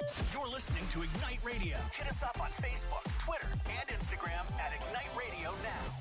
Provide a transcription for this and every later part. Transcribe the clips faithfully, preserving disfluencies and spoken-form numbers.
You're listening to Ignite Radio. Hit us up on Facebook, Twitter, and Instagram at Ignite Radio Now.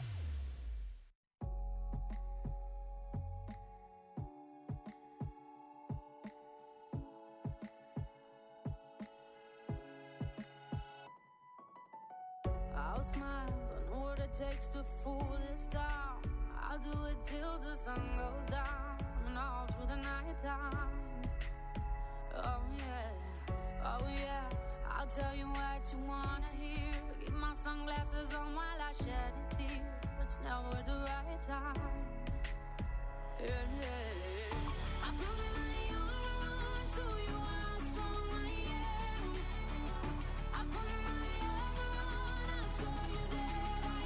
I'll smile, I know what it takes to fool this town. I'll do it till the sun goes down and all through the night time. Oh yeah, oh yeah, I'll tell you what you wanna hear. Keep my sunglasses on while I shed a tear. It's never the right time. Yeah, yeah. I put my armor on, show you how strong I am. I put my armor on, I'll show you that I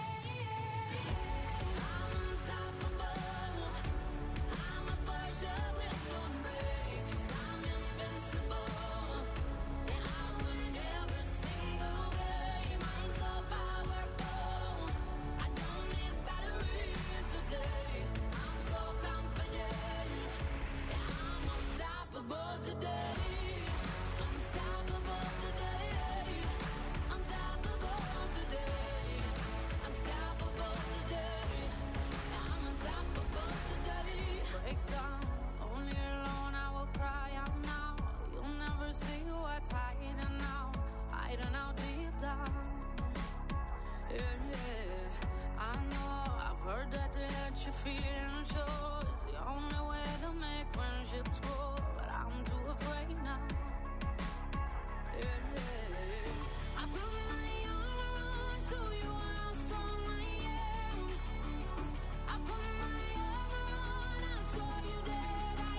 am. I'm unstoppable. I'm a Persia with no brakes. I'm invincible. And I win every single game. I'm so powerful. I don't need batteries to play. I'm so confident. Yeah, I'm unstoppable today. Unstoppable today. Unstoppable today. Unstoppable today. I'm unstoppable today. Break down, only alone I will cry out now. You'll never see what's hiding out, hiding out deep down. Yeah, yeah. I know, I've heard that to let you feel and show is the only way to make friendships grow, but I'm too afraid now. Yeah, yeah. I put my armor on, show you how strong I am. I put my armor on, I'll show you that I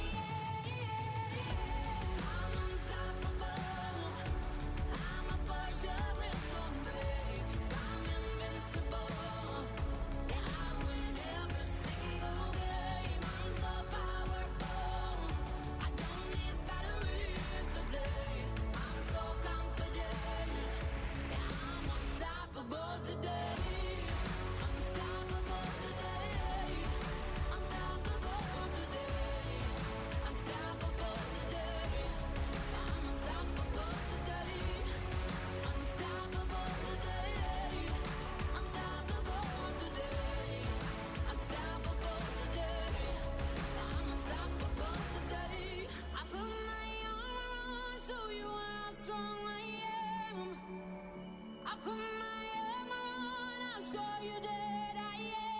am. I'm unstoppable. I'm a Persia with no brakes. I'm invincible. Yeah, I win every single game. I'm so powerful. I don't need batteries to play. I'm so confident. Yeah, I'm unstoppable today. Unstoppable today. Unstoppable today. Unstoppable today. I'm unstoppable today. Unstoppable today. Unstoppable today. Unstoppable today. I'm unstoppable today. I put my armor on, show you how strong I am. I put my armor on, I'll show you that I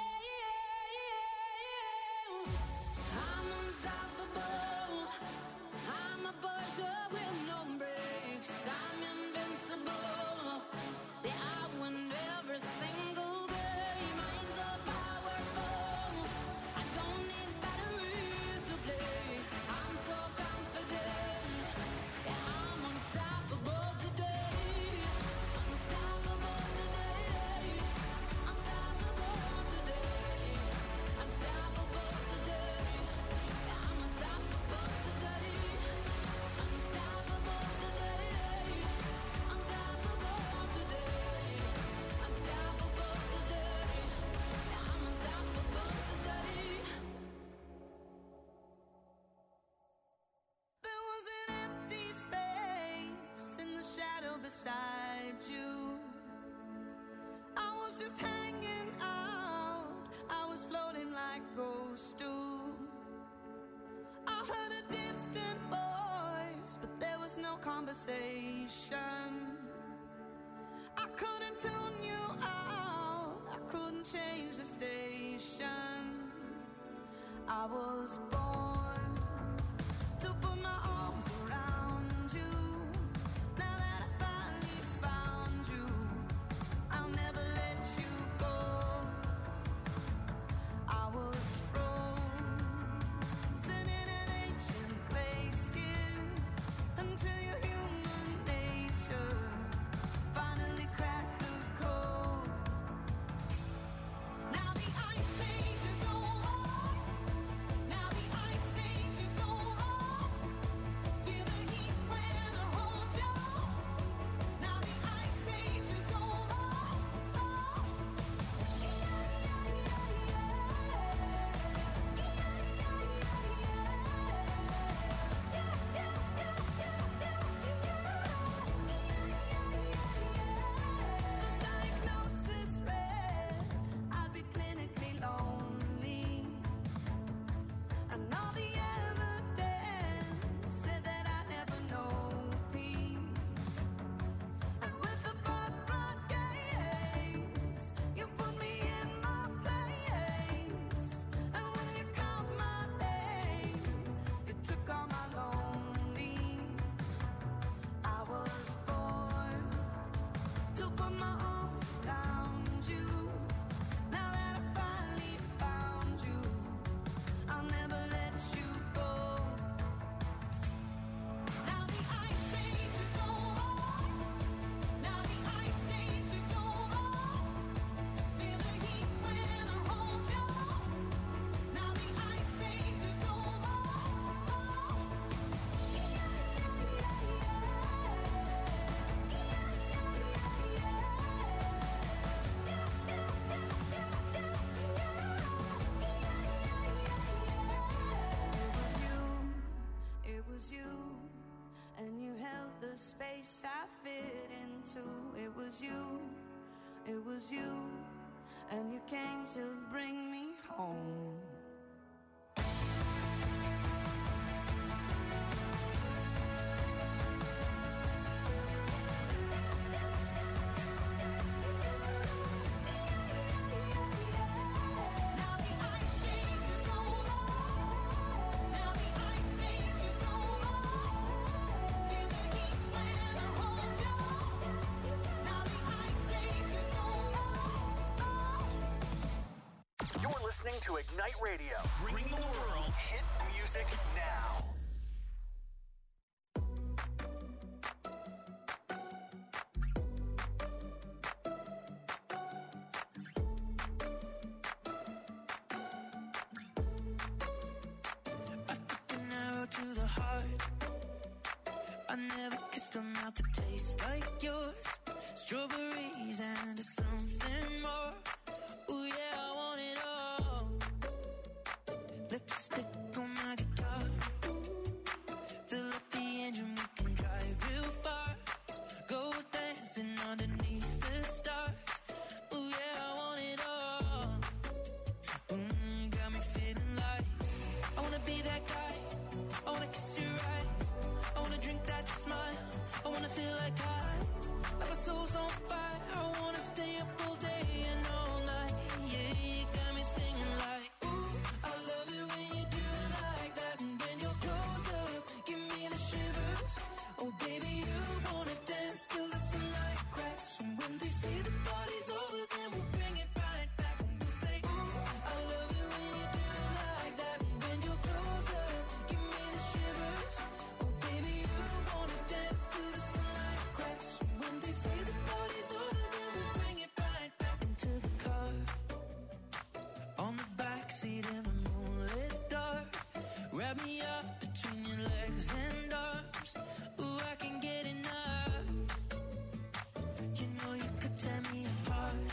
am. I'm unstoppable. I'm a Persia with no brakes. I'm invincible. Yeah, I win every single game. I'm so powerful. I don't need batteries to play. I'm so confident. Yeah, I'm unstoppable today. Unstoppable today. Unstoppable today. Unstoppable today. Yeah, I'm unstoppable today. Unstoppable today. Unstoppable today. Unstoppable today. Yeah, I'm unstoppable today. There was an empty space in the shadow beside you. I was just hanging out. I was floating like ghosts do. I heard a distant voice, but there was no conversation. I couldn't tune you out. I couldn't change the station. I was born to put my arms around you. Now that I finally found you, I'll never let you go. I was frozen in an ancient glacier until your human nature finally cracked the code. Now the ice age is over. Now the ice the space I fit into. It was you, it was you, and you came to bring me home. Listening to Ignite Radio, bringing the world hit music now. I took an arrow to the heart. I never kissed a mouth that tastes like yours. Strawberries and something more. Ooh yeah, I want it all. Lipstick on my guitar. Fill up the engine, we can drive real far. Go dancing underneath the stars. Ooh yeah, I want it all. Mm, got me feeling like I wanna be that guy. I wanna kiss your eyes. I wanna drink that smile. I wanna feel like I, like my soul's on fire. I wanna stay up all day and all night. Yeah, you got me singing like, ooh, I love it when you do it like that. And when you're close up, give me the shivers. Oh baby, you wanna dance till the sunlight cracks. And when they say the party's over, then we'll bring it right back. And we'll say, ooh, I love it when you do it like that. And when you're close up, give me the shivers. Oh baby, you wanna dance till the sunlight cracks. And when they say the party's over, then we'll bring it right back into the car. On the backseat in the moonlit dark. Wrap me up between your legs and arms. Ooh, I can get enough. You know you could tear me apart.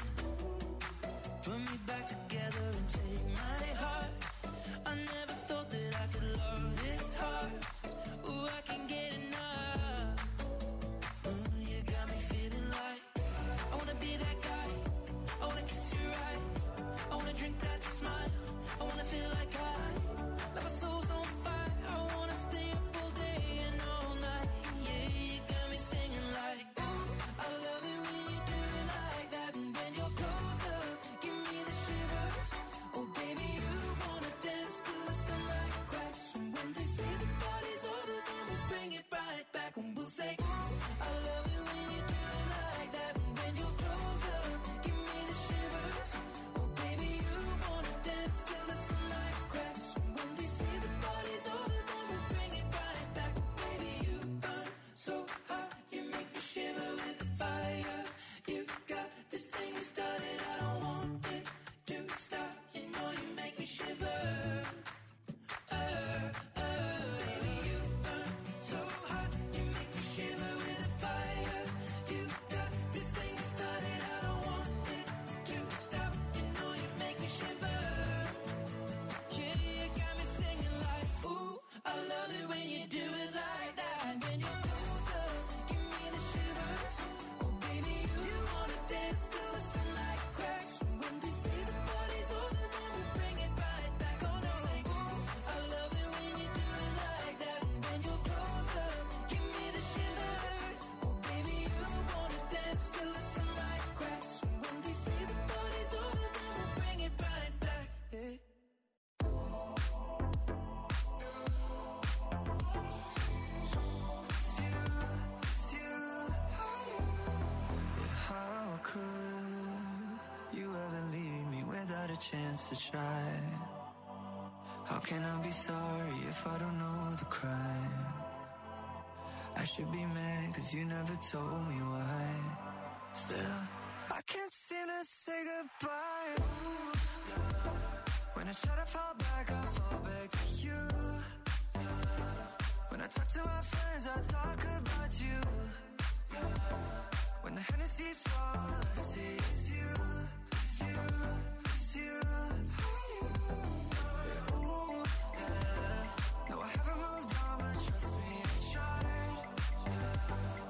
Put me back together and take my heart. I never thought that I could love this hard. Ooh, I can get enough. Ooh, you got me feeling like I wanna be that guy. I wanna kiss your eyes. I wanna drink that smile. I wanna feel like I, like my soul's on fire. I wanna stay up all day and all night. Yeah, you got me singing like, ooh, I love it when you do it like that. And when you're close up, give me the shivers. Oh baby, you wanna dance till the sunlight cracks. And when they say the party's over, then we'll bring it right back. And we'll say, ooh, I love it when you do it like that. And when you're close up, give me the shivers. Oh baby, you wanna dance till the sunlight cracks. And when they say the party's over, then we'll bring it right back. Baby, you burn so hot, you make me shiver with the fire. You got this thing you started, I don't want it to stop. You know you make me shiver. Uh, uh, baby, you burn so hot, you make me shiver with the fire. You got this thing you started, I don't want it to stop. You know you make me shiver. Yeah, you got me singing like, ooh, I love it when you do it like that. And when you're close up, give me the shivers. Oh baby, you wanna dance till the sunlight cracks. And when they say the party's over, then we'll bring it right back. Oh no, say, ooh, I love it when you do it like that. And when you're close up, give me the shivers. Oh baby, you wanna dance till the sunlight cracks. And when they say the party's over, then we'll bring it right back. Yeah. How could you ever leave me without a chance to try? How can I be sorry if I don't know the crime? I should be mad cause you never told me why. Still, I can't seem to say goodbye. Ooh, yeah. When I try to fall back, I fall back to you. Yeah. When I talk to my friends, I talk about you. Yeah. When the Hennessy's all I see is you, it's you, it's you. Yeah, ooh, yeah. No, I haven't moved on, but trust me, I tried. Yeah.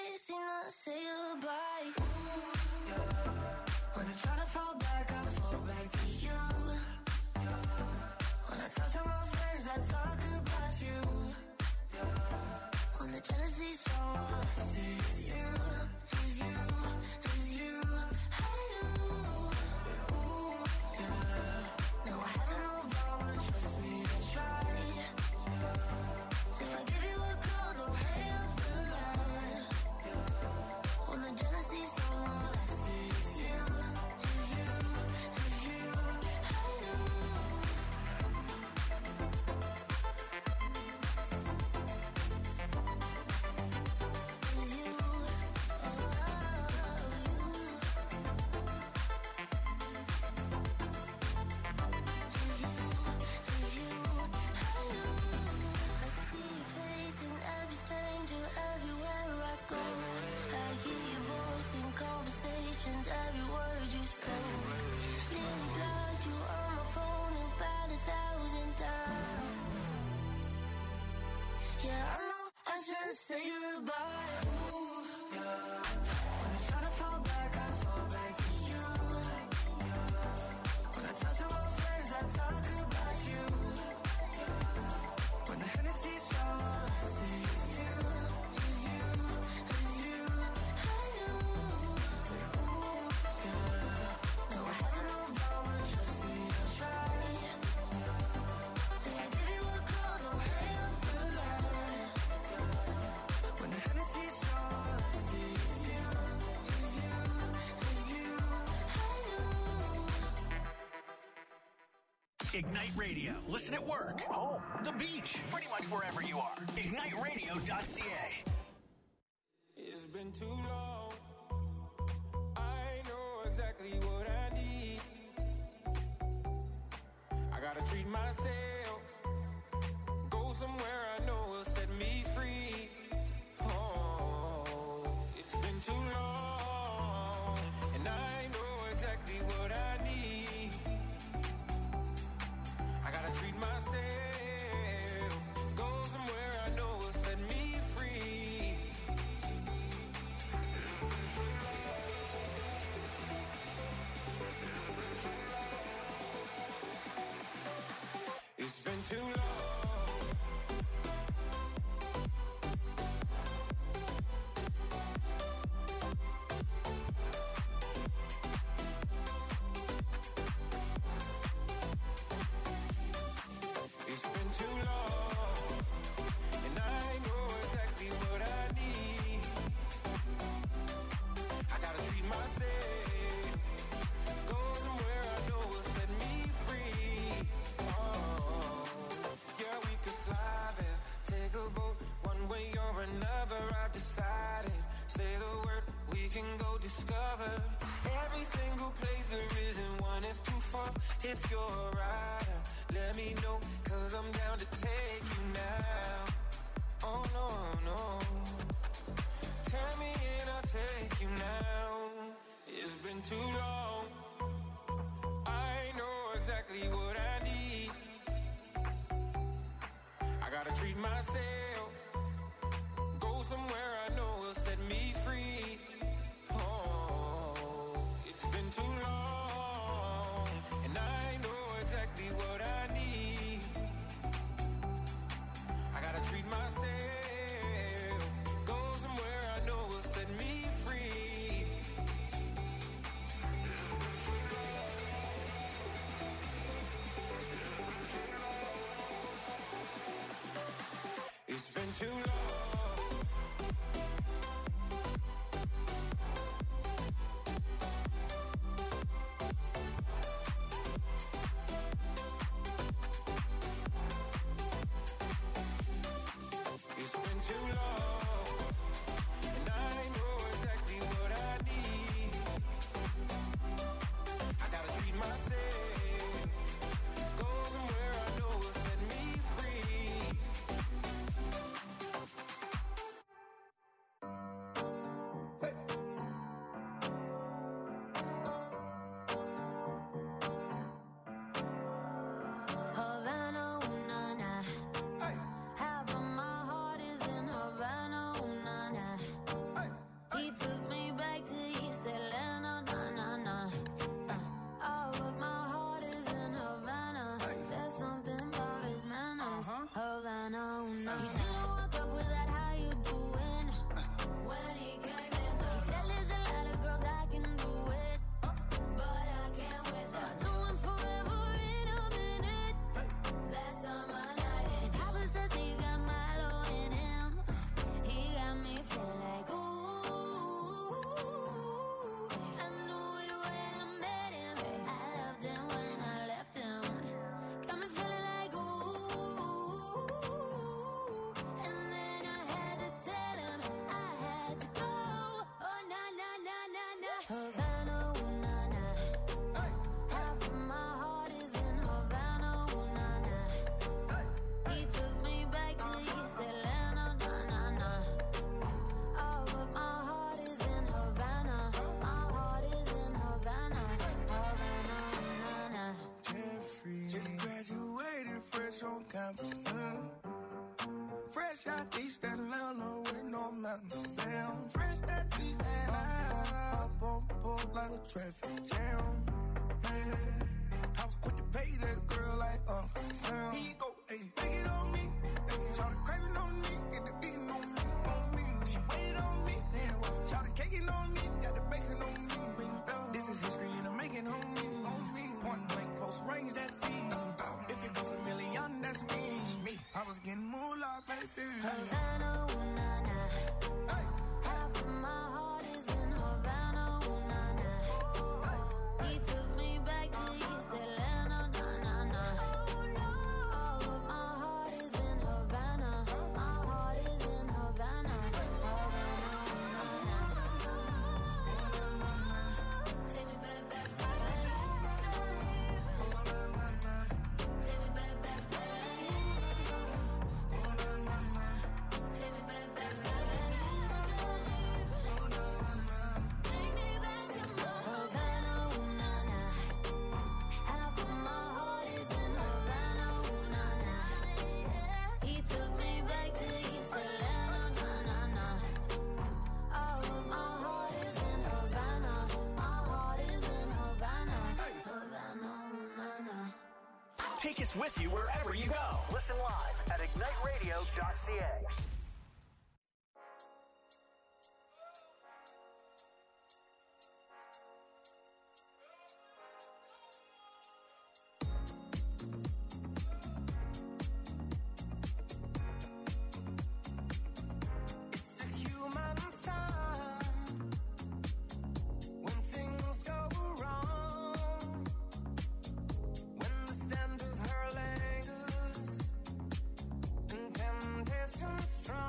can't seem to say goodbye. Ooh, yeah. When I try to fall back, I fall back to you. Yeah. When I talk to my friends, I talk about you. Yeah. When the jealousy's strong, all I see is you, is you, is you. I do. Ooh, yeah. No, I haven't moved on, but trust me, I tried. Yeah. If I give you a call, don't hang up the line. When the jealousy's strong, all I see is you, is you, is you. I do. Is you, oh, you. Is you, is you. I do. I see your face in every stranger, everywhere I go. I hear your voice in conversations, every word you spoke. Nearly blocked you on my phone about a thousand times. Yeah, I know I should say goodbye. Ooh, yeah. When I try to fall back, I fall back to you. Yeah. When I talk to my friends, I talk about you. Yeah. When the Hennessy's strong, all I see is you, is you, is you. I do. Ooh, yeah. No, I haven't moved on, but trust me, I tried. If I give you a call, don't hang up the line. When the Hennessy's strong, all I see is you, is you, is you. I do. Ignite Radio. Listen at work, home, the beach, pretty much wherever you are. ignite radio dot c a. It's been too long. I know exactly what I need. I gotta treat myself. Go somewhere I know will set me free. Oh, it's been too long. And I know exactly what I need. I gotta treat myself. Go somewhere I know will set me free. It's been too long. It's been too long, and I know exactly what I need. I gotta treat myself. Go somewhere I know will set me free. Oh, yeah, we could fly there, take a boat, one way or another. I've decided. Say the word, we can go discover every single place there isn't one is too far. If you're a rider, let me know, cause I'm down to take you now. Oh no, no. Tell me and I'll take you now. It's been too long. I know exactly what I need. I gotta treat myself. Go somewhere I know will set me free. Oh, it's been too long, and I know exactly what I need. I gotta treat myself. Go somewhere I know will set me free. It's been too long. fresh on campus. Mm. Fresh out East Atlanta with no mountains. Damn, fresh out East Atlanta. Up on board like a traffic jam. Man, I was quick to pay that girl like Uncle Sam. Here you go, ayy, take it on me. Ayy, shout the craving on me, get the beating on me, on me. She waited on me, damn, well, shout the caking on me, got the bacon on me. This is history in the making, on me, on me. Point blank, close range, that feed. If it goes a million, that's me. me. I was getting moolah, baby. Havana, ooh, nah, nah. Hey. Half of my heart is in Havana, ooh, nah, nah. He took me back to East Atlanta, nah, nah, nah. All of my heart is in Havana. My heart is in Havana. Havana, ooh, nah, nah. Take me back, back, back. Take me back, back, back. Take me back, back, back. Take me back to Havana, ooh, nah, nah. Half of my heart is in Havana, ooh, nah, nah. He took me back to East Atlanta, nah, nah, nah. All of my heart is in Havana. My heart is in Havana. Havana, ooh, nah, nah. Take us with you wherever you go. Listen live at ignite radio dot c a. It's a human sign when things go wrong, when the scent of her lingers and temptation strong.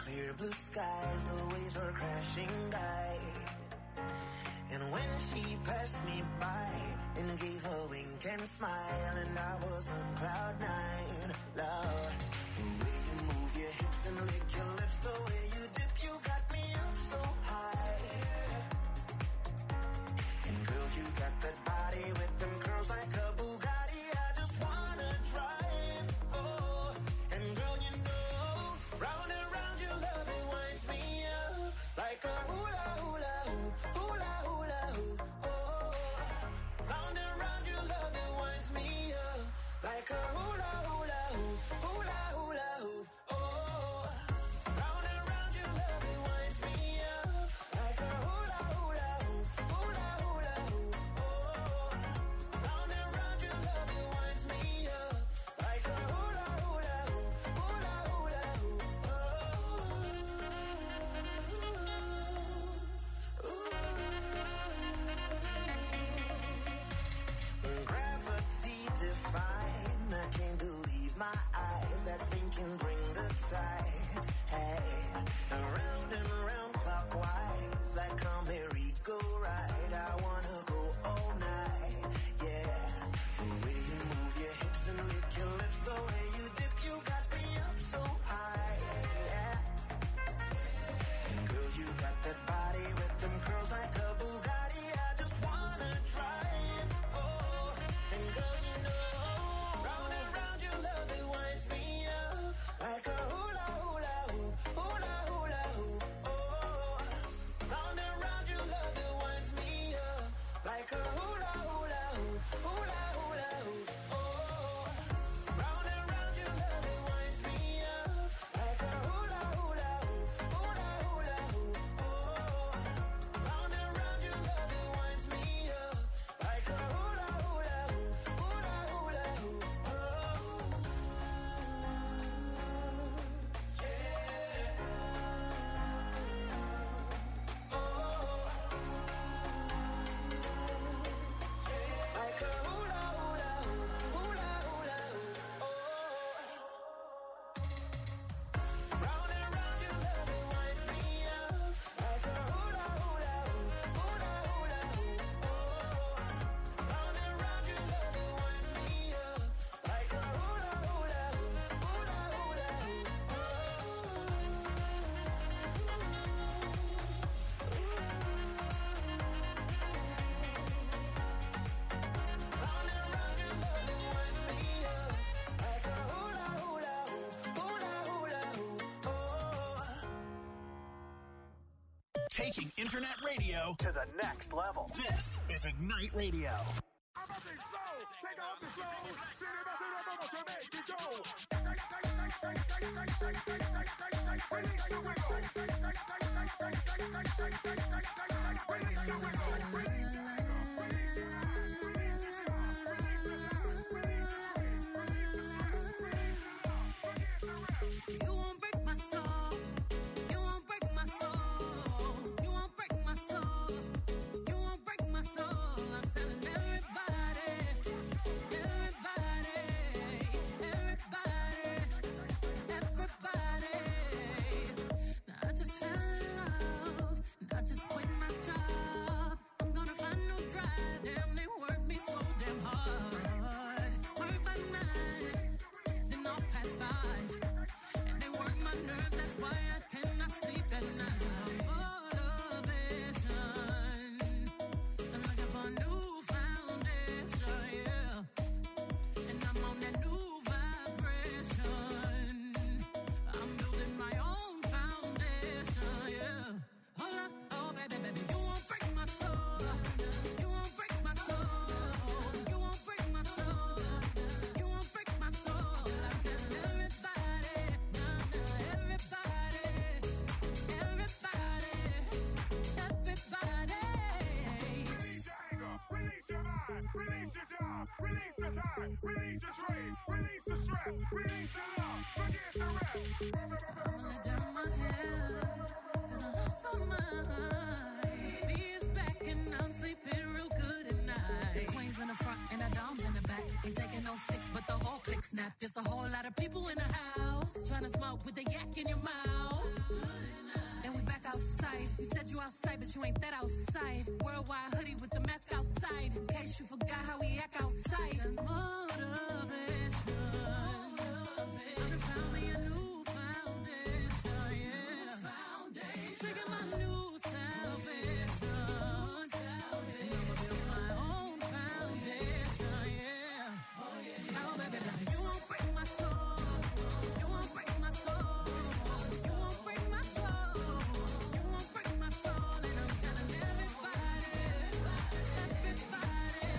clear blue skies, the waves were crashing by. And when she passed me by and gave a wink and smile, and I was on cloud nine, Lord. The way you move your hips and lick your lips, the way you dip, you got me up so high. And girl, you got that body with them curls like a Bugatti. I just wanna drive, oh. And girl, you know, round and round your love, it winds me up like a hula hula hoop, hula hula hoop, oh. Round and round your love, it winds me up like a hula hula hoop, hula hula hoop, oh. Round and round your love, it winds me up like a hula hula hoop, hula hula hoop, oh. Round and round your love, it winds me up like a hula hula hoop, hula hula hoop, oh. Gravity define, I can't believe my eyes. That thing can bring the tide. Hey, around and round clockwise, like a merry-go-ride. I wanna go all night, yeah. The way you move your hips and lick your lips, the way you dip, you got me up so high, yeah. And girl, you got that body with them curls like a Bugatti. I just wanna drive, oh. And girl, you know, round and round your love, it winds me up like a hula hula hoop, hula hula hoop, oh. Round and round your love, it winds me up like a hula hula hoop, hula hula hoop, oh. Round and round your love, it winds me up like a hula hula hoop, hula hula hoop, oh. Round and round your love, it winds me up like a hula hula hoop, hula hula hoop, oh. Like a hula hula hoop, hula hula hoop, oh. Round and round your love, it winds me up like a hula hula hoop, hula hula hoop, oh. Round and round your love, it winds me up like a hula hula hoop, hula hula hoop, round and round your love, it winds me up like a hula hula hoop, hula hula hoop, oh. Taking internet radio to the next level. This is Ignite Radio. You won't break my soul. You won't break my soul. You won't break my soul. You won't break my soul. I'm telling everybody, everybody, everybody, everybody. Now I just fell in love, and I just quit my job. I'm gonna find no drive. Damn, they work me so damn hard. Work by nine, then off past five. And they work my nerves, that's why I cannot sleep at night. Motivation, I'm looking for a new foundation, yeah. And I'm on that new vibration. I'm building my own foundation, yeah. Hold up, oh baby, baby, you won't break my soul. You won't break my soul. You won't break my soul. You won't break my soul. I'm telling everybody, nah, nah, everybody, everybody, everybody. Release your anger, release your mind, release your job, release the time, release your trade, release the stress, release the love, forget the rest. I'ma let down my hair, 'cause I lost my mind. B is back and I'm sleeping real good at night. right. The queen's in the front and the dom's in the back. Ain't taking no flicks, but the whole click snap. Just a whole lot of people in the house trying to smoke with the yak in your mouth. And we back outside. You said you outside, but you ain't that outside. Worldwide hoodie with the mask outside. In case you forgot how we act outside. And motivation. I done found me a new foundation, yeah. Trigger my new salvation. And I'ma build my own foundation, yeah. Now, baby, now you won't break my soul. You won't break my soul. You won't break my soul. You won't break my soul. And I'm telling everybody, everybody,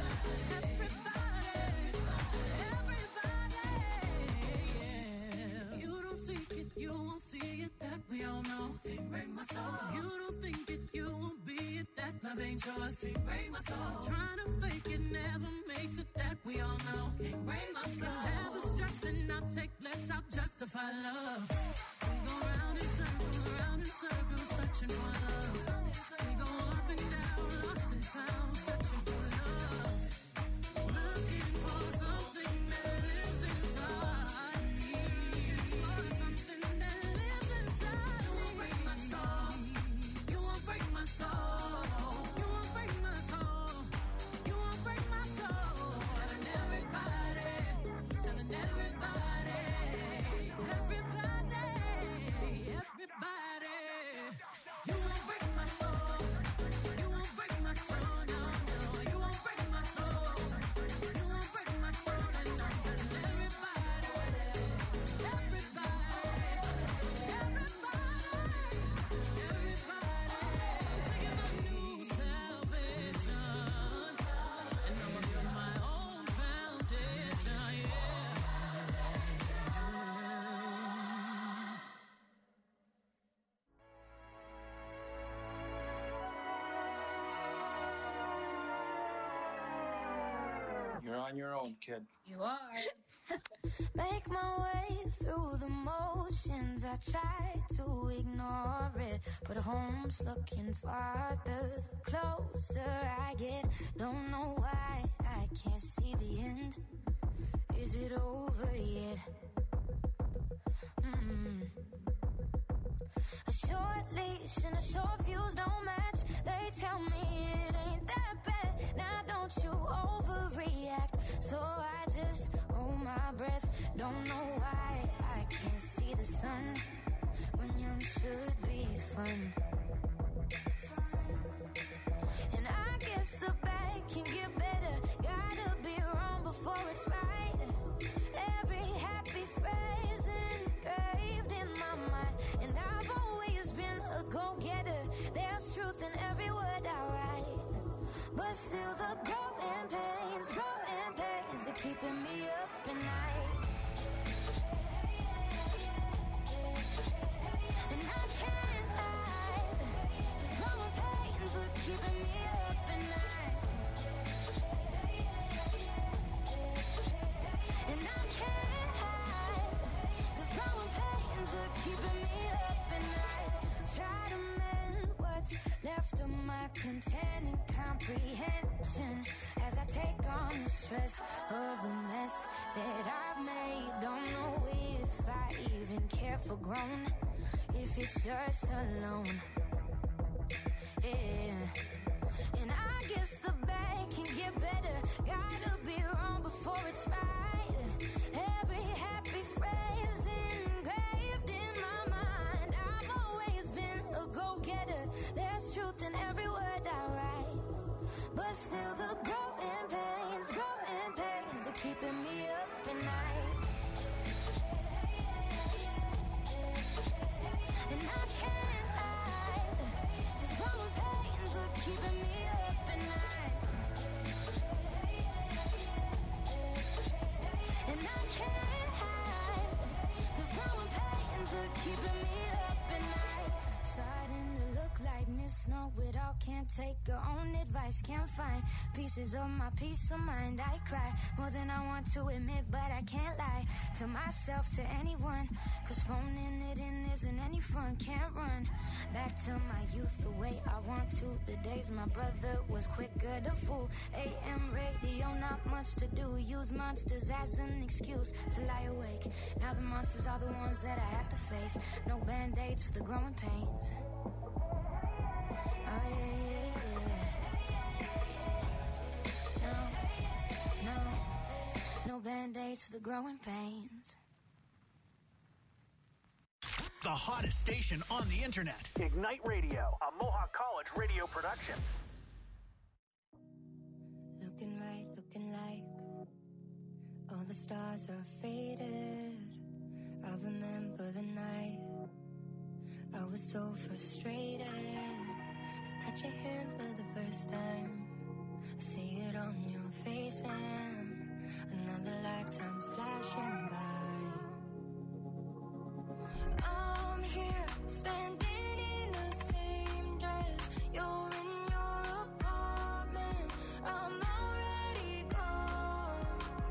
everybody, everybody, yeah. You don't seek it, you won't see it, that we all know. Can't break my soul. You don't think it, you won't be it, that love ain't yours. Can't break my soul. Trying to fake it never makes it, that we all know. Can't break my soul. Have the stress and I'll take less, I'll justify love. We go round in circles, round in circles, searching for love. We go up and down, lost and found, searching for love. Looking for something that lives inside me. For something that lives inside me. You won't break my soul. You won't break my soul. You won't break my soul. You won't break my soul. Telling everybody, telling everybody, everybody, everybody. You won't break my soul. You won't break my soul. No, no. You won't break my soul. You won't break my soul. And I'm telling everybody, everybody, everybody, everybody. I'm taking my new salvation, and I'ma build my own foundation, yeah. You're on your own, kid. You are. Make my way through the motions. I try to ignore it, but home's looking farther the closer I get. Don't know why I can't see the end. Is it over yet? Mm. A short leash and a short fuse don't match. They tell me it ain't that bad. Now don't you overreact. So I just hold my breath. Don't know why I can't see the sun when young should be fun. Fun. And I guess the bad can get better. Gotta be wrong before it's right. Every happy phrase engraved in my mind. And I've always been a go-getter. There's truth in every word I write. But still the growing pains, growing pains, they're keeping me up at night. And I can't hide, 'cause growing pains are keeping me up at night. And I can't hide, 'cause growing pains are keeping me up at night. Try to mend what's left of my containing comprehension as I take on the stress of the mess that I've made. Don't know if I even care for grown, if it's just alone. Yeah. And I guess the bad can get better. Gotta be wrong before it's right. Every happy phrase engraved in my mind. I've always been a go-getter. There's truth in every word I write. But still the growing pains, growing pains, they're keeping me up at night. And I can't hide, 'cause growing pains are keeping me up at night. And I can't hide, 'cause growing pains are keeping me up at night. Starting to look like Miss Know-It-All, can't take her own advice. eyes can't find pieces of my peace of mind. I cry more than I want to admit, but I can't lie to myself, to anyone, cause phoning it in isn't any fun. Can't run back to my youth the way I want to. The days my brother was quicker to fool. A M radio, not much to do. Use monsters as an excuse to lie awake. Now the monsters are the ones that I have to face. No band-aids for the growing pains. Oh yeah, yeah, yeah. No, no, no band-aids for the growing pains. The hottest station on the internet. Ignite Radio, a Mohawk College radio production. Looking right, looking like all the stars are faded. I remember the night I was so frustrated. I touch your hand for the first time. I see it on your face and another lifetime's flashing by. I'm here, standing in the same dress. You're in your apartment. I'm already gone.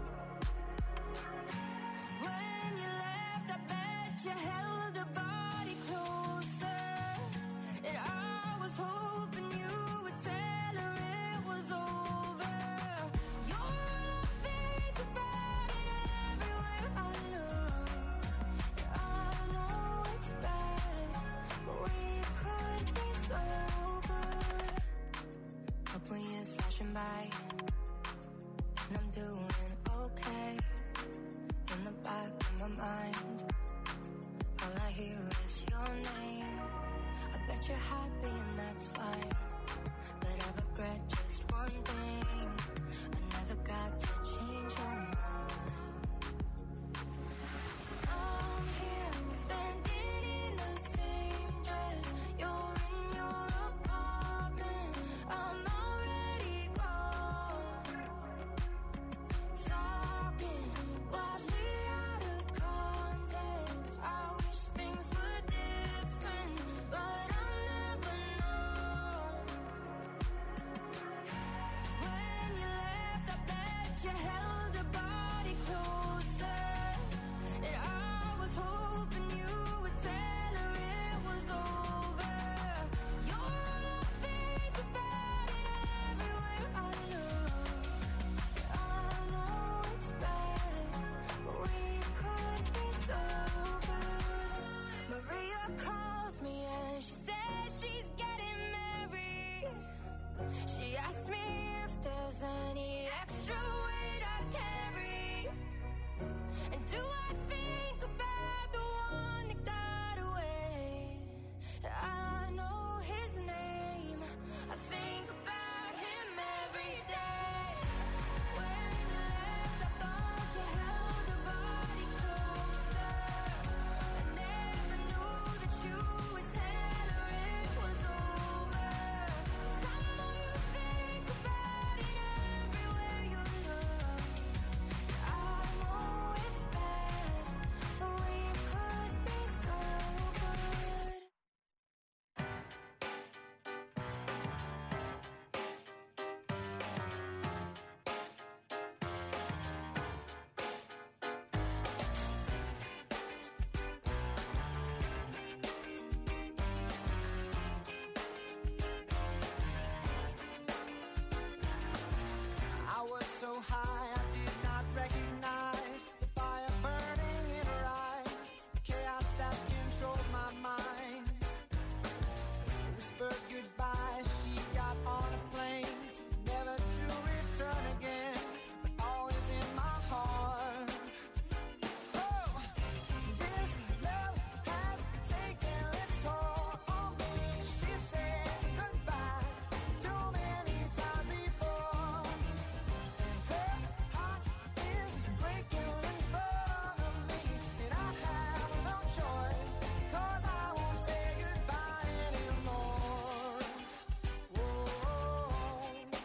When you left, I bet you held a body closer. And I was hoping you would tell her it was over. You're all I think about it everywhere I look. I know it's bad, but we could be so good. Couple years flashing by, and I'm doing okay. In the back of my mind, all I hear is your name. I bet you're happy and that's fine, but I regret just one thing. I never got to change your mind. I'm here, standing in the same dress. You're in your apartment. I'm already gone. Talking wildly out of context. I wish things were different, but I'll never know. When you left, I bet you held a body closer. And I was hoping you would tell her it was over. You're all I think about it everywhere I look. I know it's bad, but we could be so good. Maria calls me and she says she's getting married. She asked me if there's any extra weight I carry. And do I think about the one that got away? I know his name. I think about him every day. When you left, I thought you held a body closer. I never knew that you would tell her it was over. 'Cause I know you think about it everywhere you look. I know it's bad, but we could be so good. I was so high, I did not recognize the fire burning in her eyes, the chaos that controlled my mind. Whispered goodbye, she got on a plane, never to return again, but always in my heart. Oh, this love has taken its toll on me. She said goodbye too many times before. Her heart is breaking in front of me, and I have no choice, 'cause I won't say goodbye anymore. Whoa, whoa,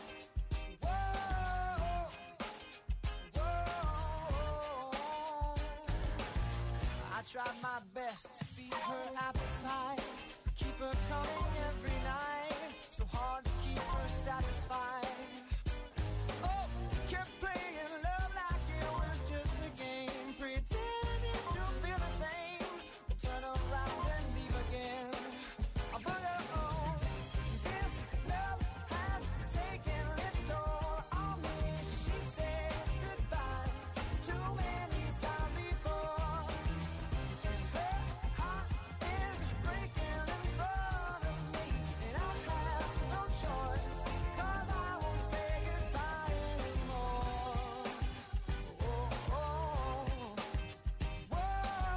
whoa. I tried my best to feed her appetite, keep her coming every night. So hard to keep keep her satisfied. Oh, kept playing love like it was just a game, pretending to feel the same. Turn around and leave again. But oh, this love has taken its toll on me. She said goodbye too many times before. Her heart is breaking in front of me, and I have no choice, 'cause I won't say goodbye anymore. Oh, oh, whoa,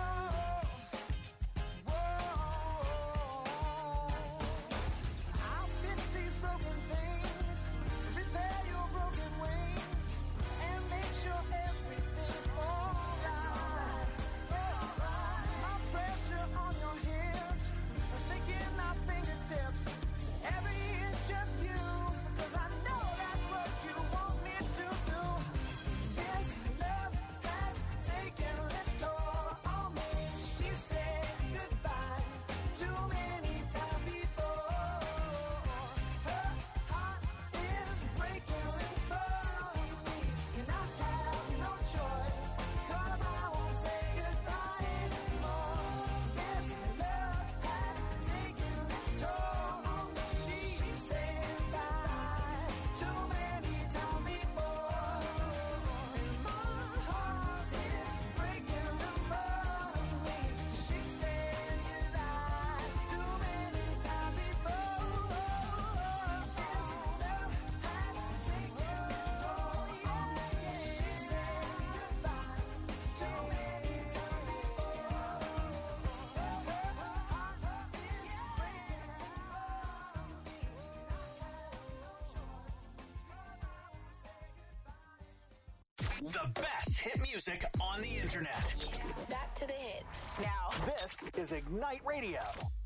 whoa. I'll fix these broken things, repair your broken wings, and make sure everything's alright. My pressure on your hips, sticking my fingertips, every inch just you, 'cause I know that's what you want me to do. This love has taken its toll on me. She said goodbye too many times before. Her heart is breaking in front of me, and I have no choice, 'cause I won't say goodbye anymore. This love has taken its toll on me. She said goodbye too many times before. My heart is breaking in front of me. She said goodbye too many times before. This love has taken its toll on me. She said goodbye too many times before. Her heart is breaking in front of me, and I have no choice, 'cause I won't say goodbye. The best hit music on the internet. Back to the hits. Now, this is Ignite Radio.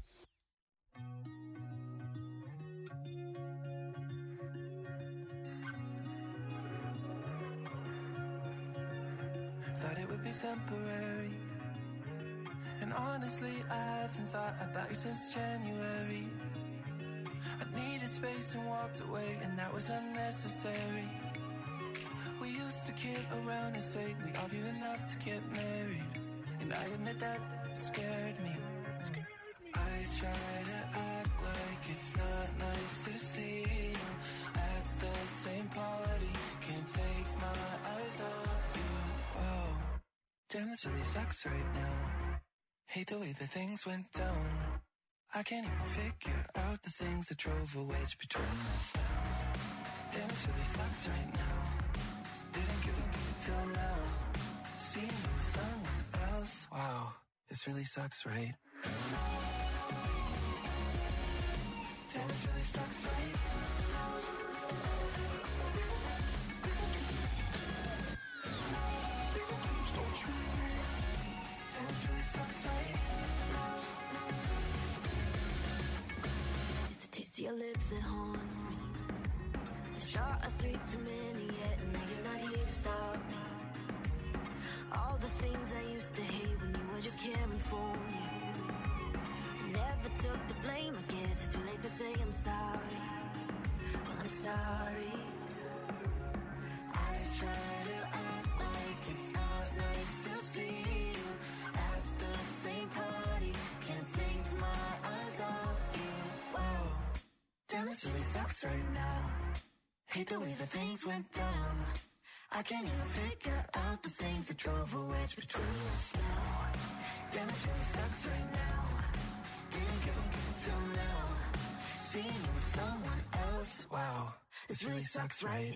Thought it would be temporary, and honestly I haven't thought about you since January. I needed space and walked away, and that was unnecessary. We used to kid around and say we argued enough to get married, and I admit that scared me. I try to act like it's not nice to see you at the same party. Can't take my eyes off you. Whoa, damn, this really sucks right now. Hate the way that things went down. I can't even figure out the things that drove a wedge between us now. Damn, this really sucks right now. Didn't give a good till now. Seeing you with someone else. Wow, this really sucks, right? Damn, this really sucks, right? Damn, this really sucks, right? It's the taste of your lips that haunts me. A shot of three too many yet, and now you're not here to stop me. All the things I used to hate when you were just caring for me. I never took the blame, I guess it's too late to say I'm sorry. Well, I'm sorry. I try to act like it's not nice to see you at the same party. Can't take my eyes off you. Whoa, damn, this really sucks right now. Hate the way that things went down. I can't even figure out the things that drove a wedge between us now. Damn, this really sucks right now. Didn't give a good till now. Seeing you with someone else. Wow, this really sucks, right?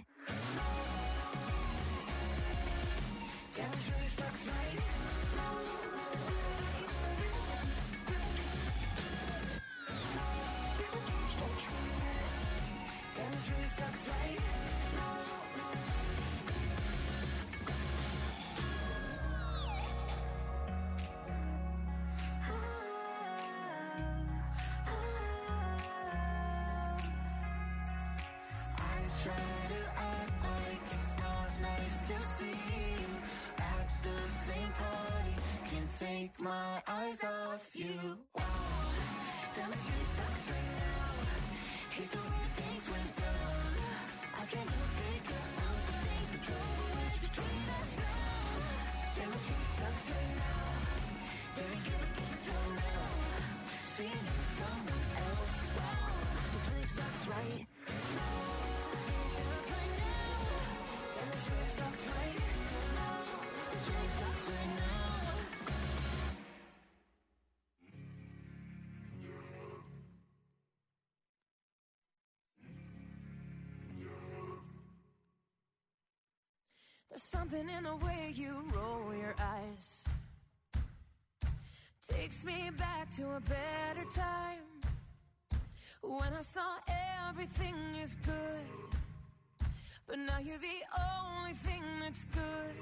Damn, this really sucks, right? Damn, this really sucks, right? Take my eyes off you. Wow, damn, it really sucks right now. Hate the way things went There's something in the way you roll your eyes. Takes me back to a better time, when I saw everything is good. But now you're the only thing that's good.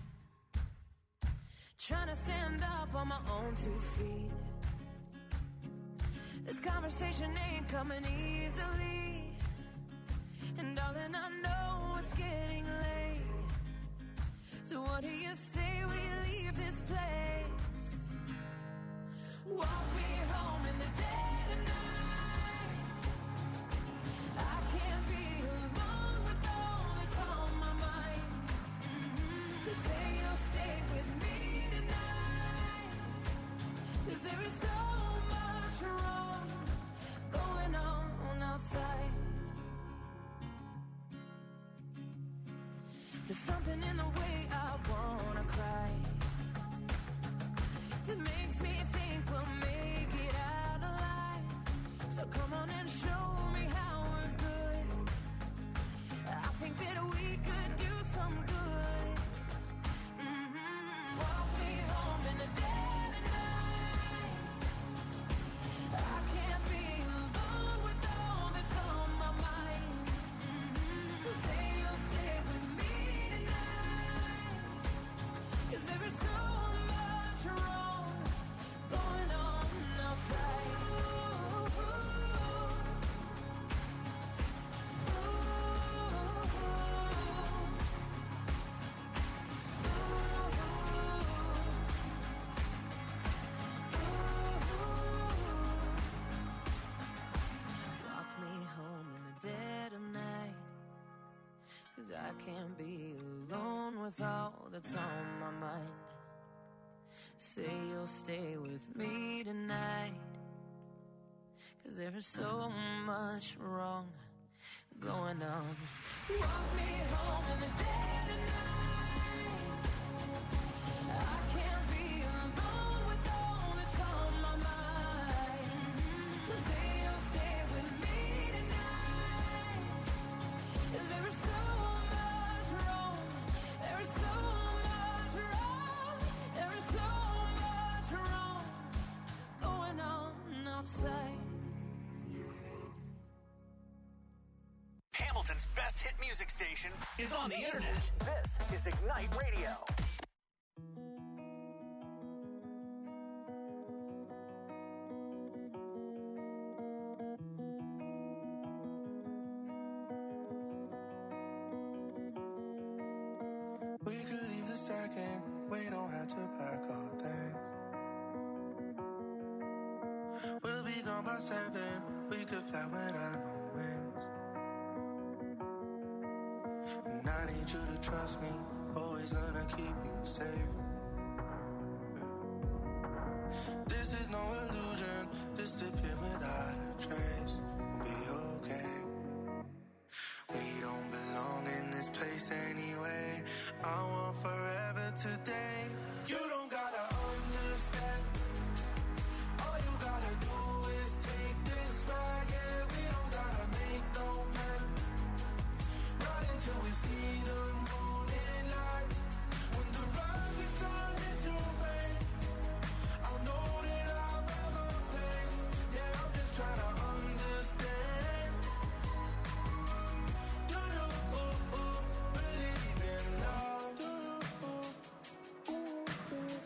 Trying to stand up on my own two feet. This conversation ain't coming easily. And darling, I know it's getting late. So what do you say we leave this place? Walk me home in the dead of night. I can't be alone with all that's on my mind. Mm-hmm. So say you'll stay with me tonight. 'Cause there is so much wrong going on outside. There's something in the way I wanna cry that makes me think we'll make it out alive. So come on and show me how we're good. I think that we could do some good. Mm-hmm. Walk me home in the dead of night. I can't be alone with all that's on my mind. Mm-hmm. So say you'll stay with me tonight. 'Cause there is so much wrong going on outside. Ooh, ooh, walk me home in the dead of night. 'Cause I can't be alone with all that's on my mind. Say you'll stay with me tonight. 'Cause there is so much wrong going on. Walk me home in the dead of night. I can't be alone with all that's on my mind. So say you'll stay with me tonight. 'Cause there is so much wrong. There is so much wrong. There is so much wrong going on outside. Hamilton's best hit music station is on the internet. This is Ignite Radio. We could leave the second, we don't have to pack our things. We'll be gone by seven, we could fly without no wings. And I need you to trust me, always gonna keep you safe. This is no illusion, disappear without a trace. We'll be okay. We don't belong in this place anyway. I want forever today. You don't gotta understand. All you gotta do is take this ride. Yeah, we don't gotta make no plan. Right until we see the morning light. When the rising sun hits your face, I'll know that I'll have a place. Yeah, I'm just trying to understand. Do you ooh, ooh, believe in love? Do you ooh, ooh, ooh.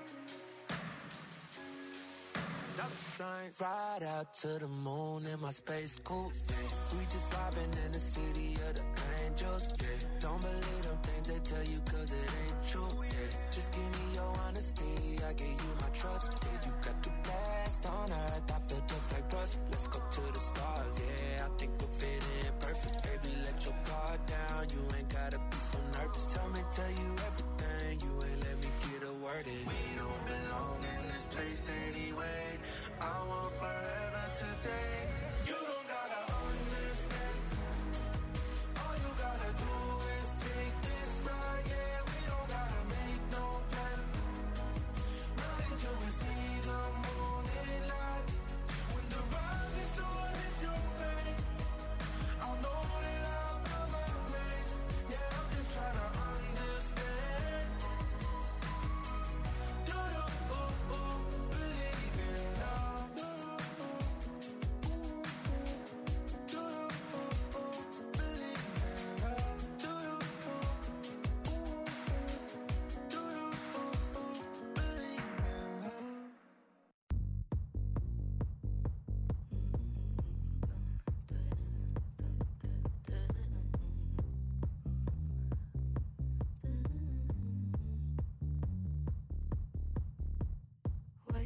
Ride out to the moon in my space coupe. We just vibing in the city of the angels. Yeah. Don't believe them things they tell you 'cause it ain't true. Yeah. Just give me your honesty, I give you my trust. Yeah, you got the best on earth, I feel just like rust. Let's go to the stars, yeah, I think we'll fit in perfect. Baby, let your guard down, you ain't gotta be so nervous. Tell me, tell you everything, you ain't let me get a word in. We don't belong in this place anyway. I want forever today. You don't gotta understand. All you gotta do is take this ride. Yeah, we don't gotta make no plan. Right until we see the morning light. When the rising sun hits your face, I'll know that I'll find my place. Yeah, I'm just trying to understand.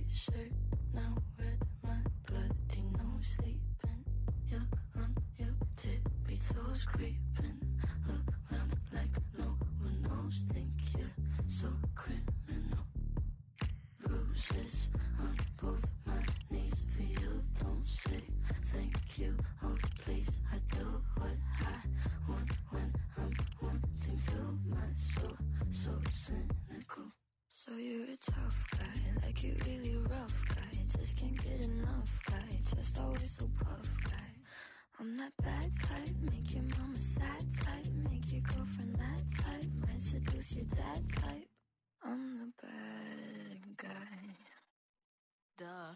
white shirt. Now red, my bloody nose sleeping. You're on your tippy toes creeping around like no one knows. Think you're so criminal. Bruises on both my knees for you. Don't say thank you. Oh please, I do what I want when I'm wanting to. My soul so cynical. So you're a tough guy, like you really rough guy. Just can't get enough guy, just always so puff guy. I'm that bad type, make your mama sad type, make your girlfriend mad type, might seduce your dad type. I'm the bad guy. Duh.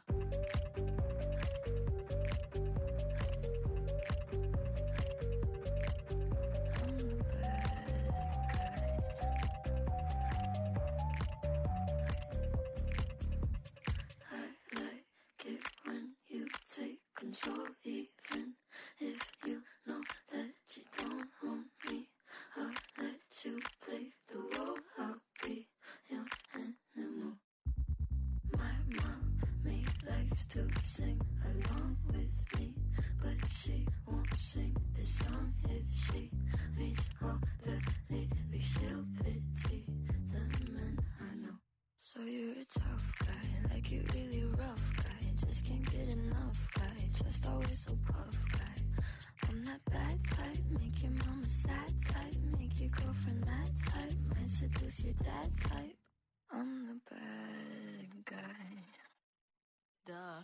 Control, even if you know that you don't own me. I'll let you play the role. I'll be your animal. My mommy likes to sing along with me, but she won't sing this song if she reads all the lyrics. She'll pity the men I know. So you're a tough guy, like you really rough guy. Just can't get enough guy, just always so puff guy. I'm that bad type, make your mama sad type, make your girlfriend mad type, might seduce your dad type. I'm the bad guy. Duh.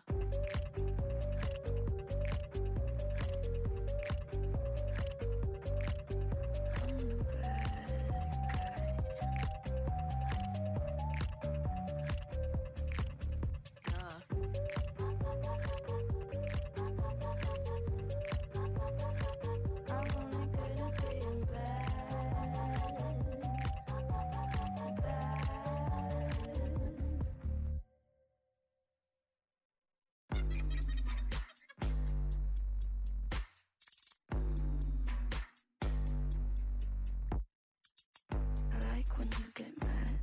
When you get mad,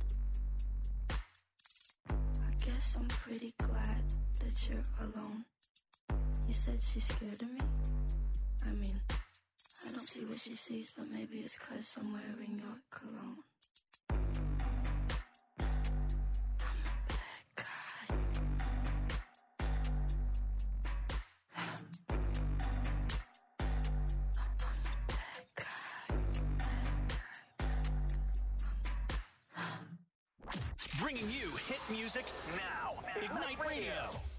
I guess I'm pretty glad that you're alone. You said she's scared of me. I mean, I don't see what she sees, but maybe it's 'cause I'm wearing your cologne. Bringing you hit music now. Ignite Radio.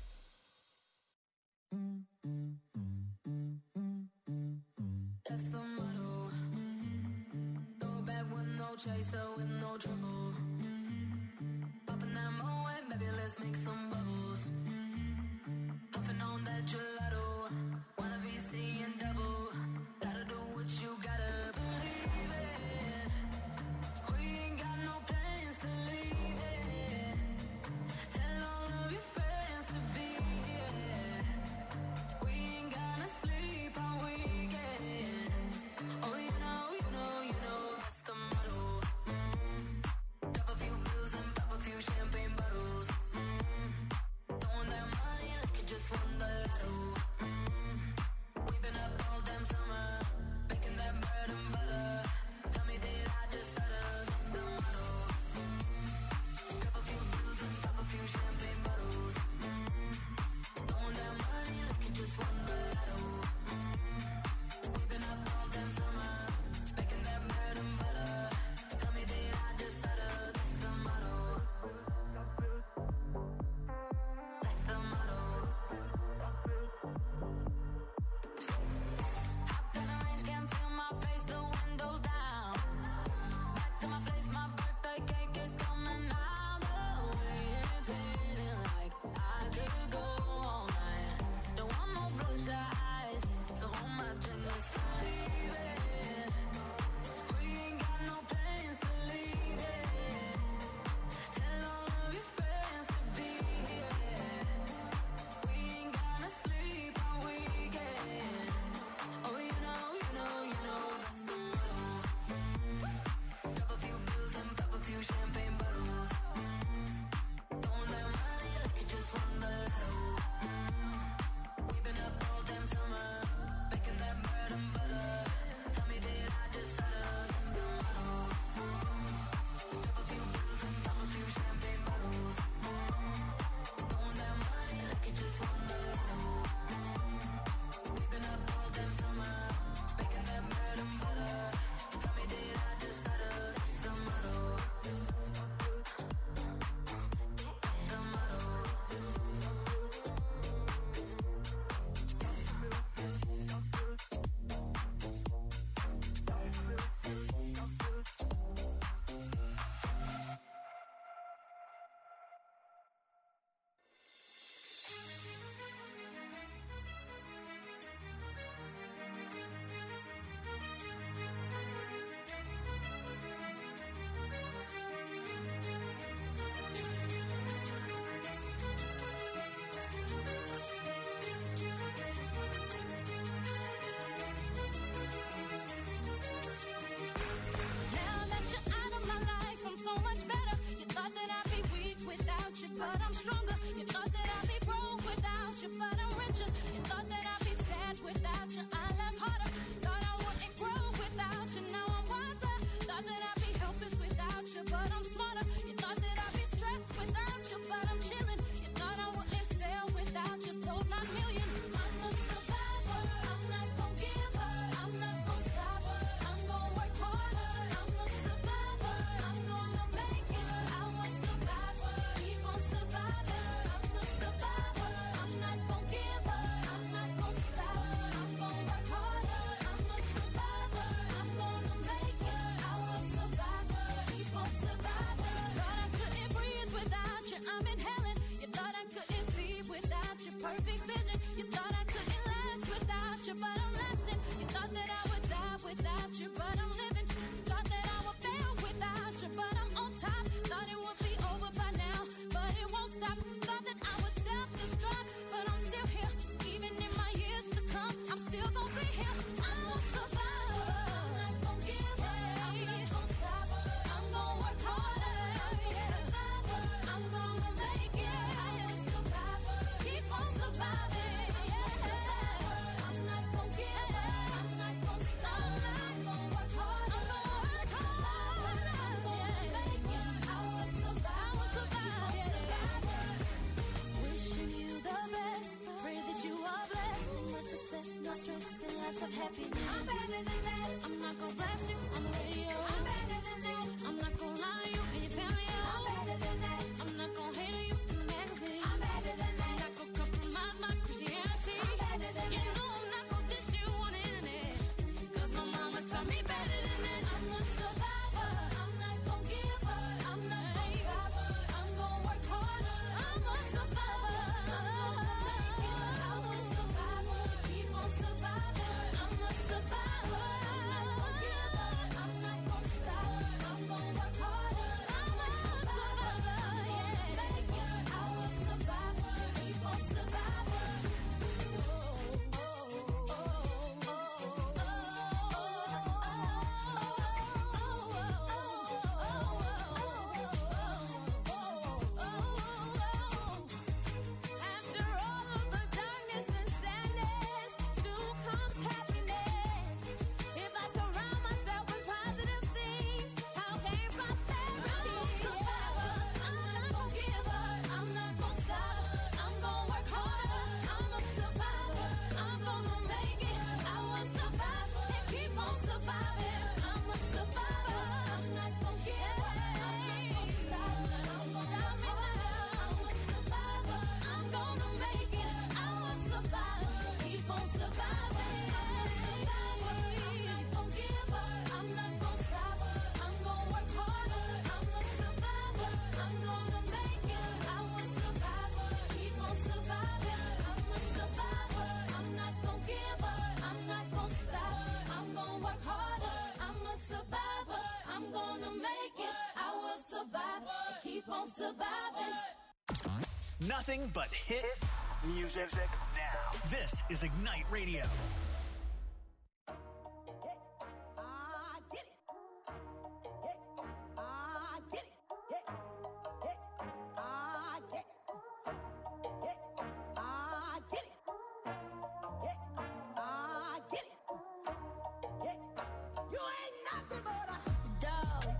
That's the motto. Throw it back with no chaser, with no trouble. Popping that Moet, baby, let's make some bubbles. Puffing on that gelato. Wanna be seeing double. Gotta do what you gotta believe it. We ain't got no plans to leave it. Tell all of your friends to be here. We ain't gonna sleep all weekend. Oh, you know, you know, you know, that's the motto. Mm-hmm. Drop a few bills and pop a few champagne bottles. Mm-hmm. Throwing that money like you just won the lotto. I'm stronger. You thought that I'd be broke without you, but I'm richer. You thought that I'd be sad without you, I laugh harder. Thought I wouldn't grow without you, now I'm wiser. Thought that I'd be helpless without you, but I'm smarter. You thought that I'd be stressed without you, but I'm chilling. You thought I wouldn't sell without you, sold nine million. I'm a survivor, I'm not gonna give up, I'm not gonna stop, I'm gonna work harder. I'm a survivor, I'm gonna make it. I was survivor, keep on surviving. I'm a survivor, I'm not gonna give up, I'm not gonna stop, I'm gonna work harder. I'm a survivor, I'm gonna make it. I was survivor, keep on surviving. Thought I couldn't breathe without you, I'm inhaling. You thought I couldn't see without your perfect vision. You thought I couldn't last without you, but I'm lasting. You thought that I would die without you, but I'm living. Thought that I would fail without you, but I'm on top. Thought it would be over by now, but it won't stop. Thought that I would self-destruct, but I'm still here. Even in my years to come, I'm still gonna be here. I'm a survivor, I'm not gonna give up, I'm not gonna stop, I'm gonna work harder. I'm a survivor, I'm gonna make it. I am a survivor, keep on surviving. I'm not gonna give up, I'm not gonna stop, I'm gonna work hard. I'm gonna work hard. I'm gonna make it. I will survive, I will survive. Wishing you the best, pray that you are blessed. Much success, no stress, and lots of happiness. I'm better than that. I'm not gonna blast you on the radio. I'm better than that. I'm not gonna lie to you in your paleo. I'm better than that. I'm not gonna hate on you in the magazine. I'm better than that. I'm not gonna compromise my Christianity. I'm better than you that. You know I'm not gonna dish you on the internet, 'cause my mama taught me better than that. I'm a survivor, I'm not gonna give up, I'm not gonna stop, I'm gonna work harder. I'm a survivor, I'm gonna make it. I'm a survivor, keep on surviving. I'm a survivor, I'm not gonna give up, I'm not gonna stop, I'm gonna work harder. I'm a survivor, yeah, make it. I will survivor, keep on surviving. After all of the darkness and sadness, soon comes happiness. If I surround myself with positive things, I'll gain prosperity. I'm a survivor, I'm not gonna give up, I'm not gonna stop, I'm gonna work harder. I'm a survivor, I'm gonna make it. I will survive and keep on surviving. I'm a survivor, I'm not gonna give up, I'm not gonna stop, I'm gonna stop me now. I'm a survivor, I'm gonna make it. I will survive, keep on surviving. I'm a survivor, I'm not gonna give up, I'm not gonna stop, I'm gonna work harder. I'm a survivor, I'm gonna make it. I will survive, keep on surviving. I'm a survivor, I'm not gonna give up, I'm not gonna stop, I'm gonna work harder. I'm a survivor, I'm gonna make it. I will survive, keep on surviving. Nothing but hit music now. This is Ignite Radio.